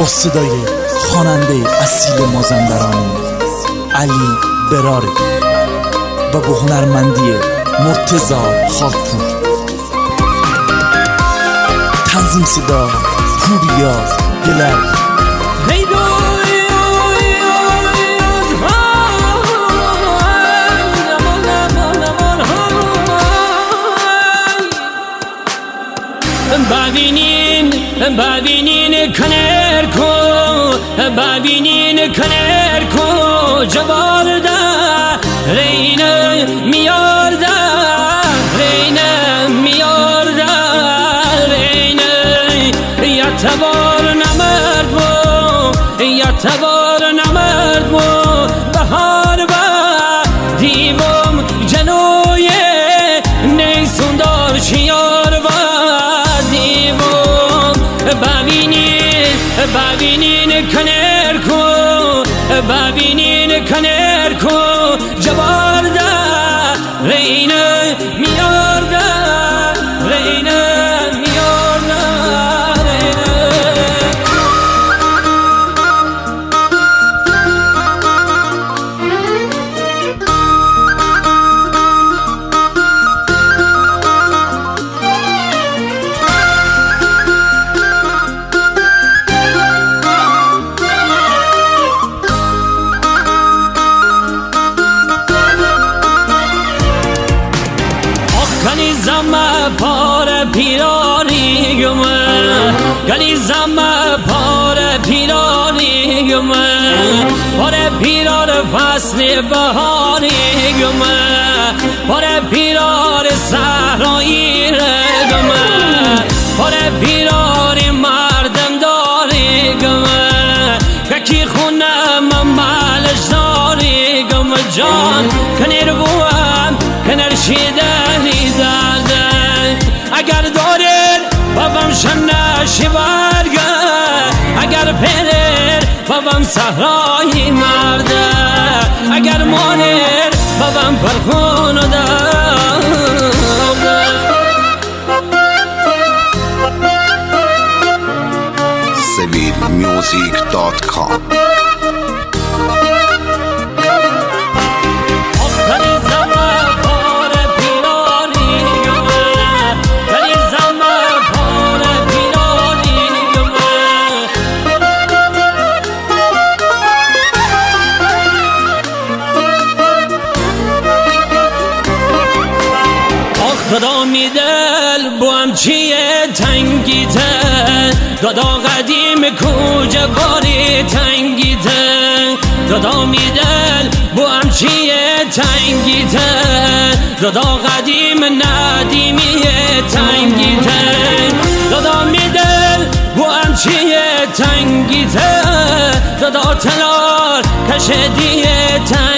با صدای خواننده اصیل مازندرانی علی براری و با هنرمندی مرتضی خاکپور. تنظیم صدا پوریا گلر. ببینین کنر کو، ببینین کنر کو جوارده رینه میارده، رینه میارده، رینه یتبار نمرد بو، یتبار نمرد بو. بهار با دیوم جلوی نیسون دار شیار با ببینین کنر کو، ببینین کنر کو جوارده رینه میارده، رینه میارده، زما پار پیرانی گمه، گلی زما پار پیرانی گمه، پار پیرار فصل بهاری گمه، پار پیرار صحرایی گمه، پار پیرار مردم داری گمه، کی خونم مالش داری گمه. جان کنر بوام کنر شیدنی داده، اگر دارید بابام شنه شیوارگه، اگر پرید بابام صحرایی مرده، اگر مانید بابام پرخون داده. civilmusic.com. دادا میدل بوام چیه تنگیته، دادا قدیم کوجه باری تنگیته، دادا میدل بوام چیه تنگیته، دادا قدیم ندیمیه تنگیته، دادا میدل بوام چیه تنگیته، دادا تلار کشدیه تنگیته.